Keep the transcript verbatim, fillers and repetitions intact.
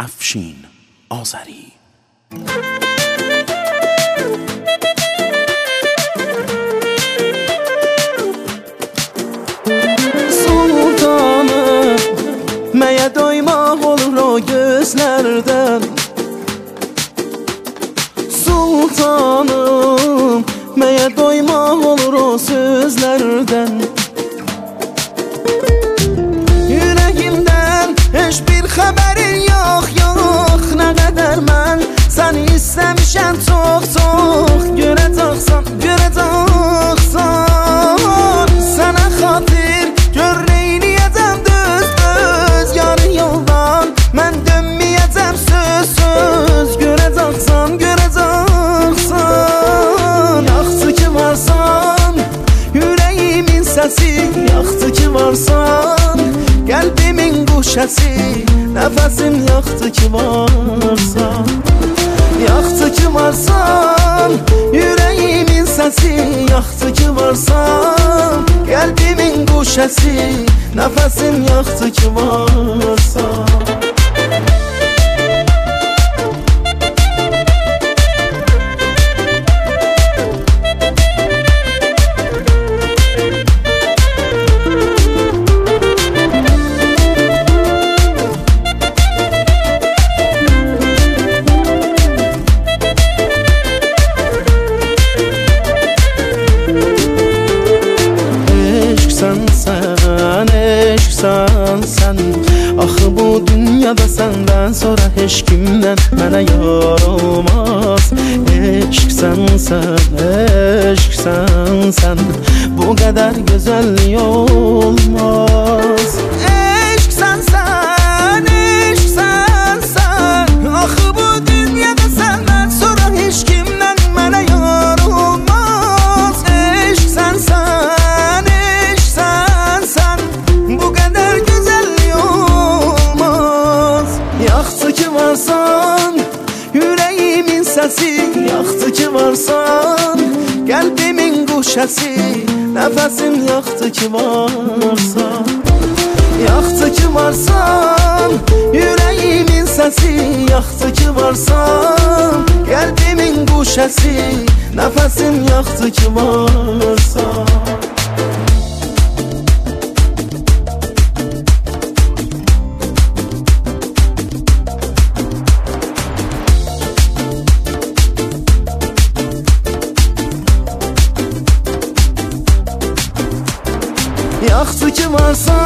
افشین آذری. Sultanım, məyə doymaq olur o gözlərdən. Sultanım, məyə doymaq olur o sözlərdən. Yüreğimdən heç bir xəbərin yox, yox. Nə qədər mən səni istəmişəm çox, çox. Görəcəksən, görəcəksən. Sənə xatir gör neyniyəcəm düz, düz. Yarı yoldan mən dönməyəcəm söz, söz. Görəcəksən, görəcəksən. Yaxşı ki varsan, yüreğimin səsi. Yaxşı ki varsan, qəlbimin quşəsi. Nəfəsim yaxşı ki varsan. Yaxşı ki varsan, yüreğimin səsi. Yaxşı ki varsan, qəlbimin quşəsi. Nəfəsim yaxşı ki varsan. Sən, eşqsən sən. Axı bu dünyada səndən sonra heç kimdən mənə yar olmaz. Eşqsən sən, eşqsən sən. Bu qədər gözəllik olmaz. Eşqsən sən, eşqsən sən. Axı bu dünyada səndən sonra heç kimdən mənə yar olmaz. Eşqsən sən. Yaxşı ki varsan, yüreğimin səsi. Yaxşı ki varsan, qəlbimin quşəsi. Nəfəsim yaxşı ki varsan. Yaxşı ki varsan, yüreğimin səsi. Yaxşı ki varsan, qəlbimin quşəsi. Nəfəsim yaxşı ki varsan. Yaxşı ki varsan,